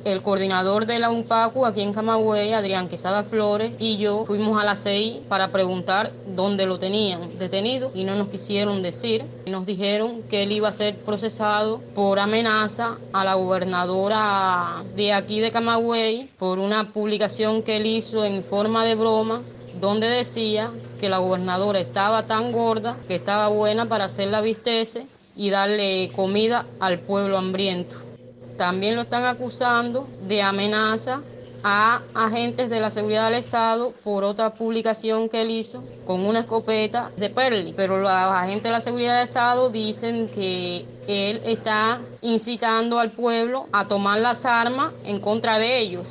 El coordinador de la UNPACU aquí en Camagüey, Adrián Quesada Flores, y yo fuimos a la CEI para preguntar dónde lo tenían detenido y no nos quisieron decir. Nos dijeron que él iba a ser procesado por amenaza a la gobernadora de aquí de Camagüey por una publicación que él hizo en forma de broma, donde decía que la gobernadora estaba tan gorda que estaba buena para hacerla vistece y darle comida al pueblo hambriento. También lo están acusando de amenaza a agentes de la seguridad del Estado por otra publicación que él hizo con una escopeta de Perli, pero los agentes de la seguridad del Estado dicen que él está incitando al pueblo a tomar las armas en contra de ellos.